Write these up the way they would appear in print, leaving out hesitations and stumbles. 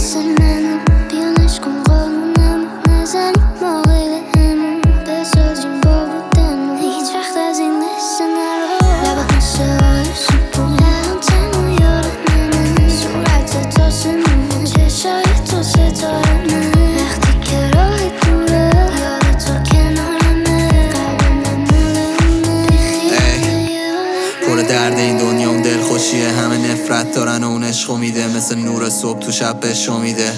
مثل منو بیانش کن قانونم نزنیم ما غیر همون بسازیم با بودن هیچ وقت از این قصه نرو لبت مثل آرزو لحن تنو یاد منه صورت تا سمونه چشای تو ستاره من وقتی که راهی دوره یاد تو کنارمه قلبم مولونه پر درد این دنیا اون دل خوشیه همه نفرت دارن و اون عشقو میده مثل نور صبح تو شب بشو میده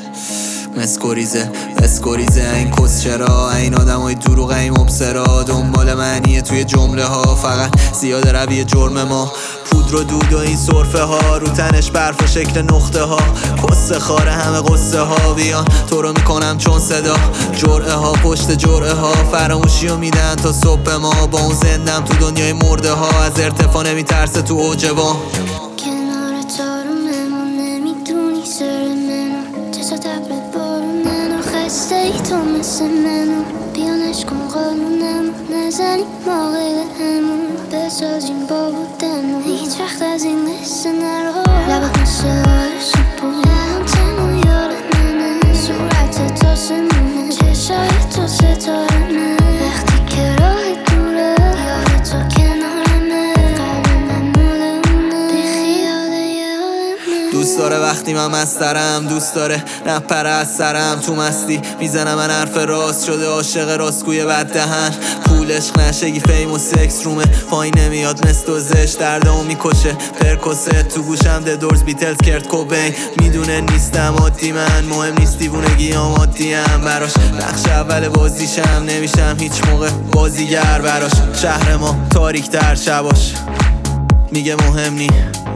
مسکوریزه این کس چرا این آدم های دروغ این مبصرا دنبال معنیه توی جمله ها فقط زیاده روی جرم ما پودر و دود و این صرفه ها رو تنش برف و شکل نقطه ها قصه خاره همه قصه ها بیان تو رو میکنم چون صدا جرعه ها پشت جرعه ها فراموشی رو میدن تا صبح ما با اون زندم تو دنیای مرده ها از ارتفاع نمیترسه تو اوج با کنار تو رو ممون نمیدونی سر منو چشا تبرت بارونن و خسته ای تو مثل منو بیانش کن قانونم نزنیم ما غیر همون بسازیم با بودن هیچ وقت از این قصه نرو لبت مثل آرزو لحن تنو یاد منه صورت تا سمونه چشای تو ستاره من وقتی که راهی دوره یاد تو کنارمه قلبم مولونه بیخیال یاد دوست داره وقتی من مسترم دوست داره نپره از سرم تو مستی میزنم من حرف راست شده عاشق راستگوی بد دهن پول عشق نشگی فیم و سکس رومه پایین نمیاد مثل و زشت دردمو میکشه پرکوسه تو گوشم دورز بیتلز کرد کوبین میدونه نیستم عادی من مهم نیست دیوونگی آمادیم براش نقش اول بازیشم نمیشم هیچ موقع بازیگر براش شهر ما تاریک تر شباش میگه مهم نی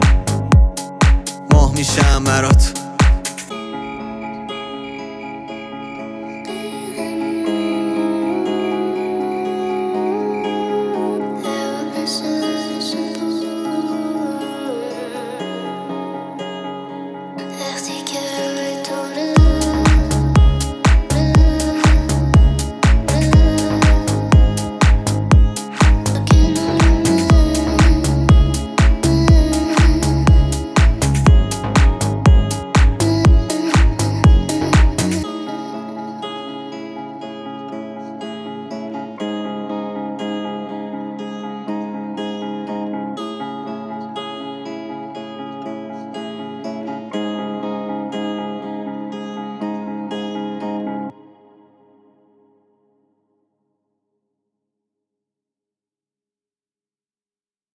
ماه میشم برات وقتی که